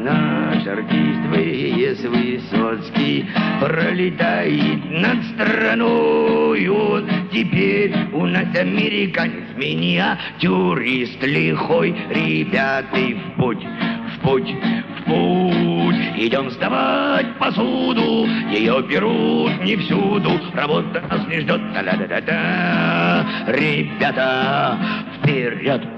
Наш артист В.С. Высоцкий пролетает над страной. Он теперь у нас американец, миниатюрист лихой. Ребята, в путь, в путь, в путь. Идем сдавать посуду, ее берут не всюду. Работа нас не ждет, та-ля-да-да-да. Ребята, вперед!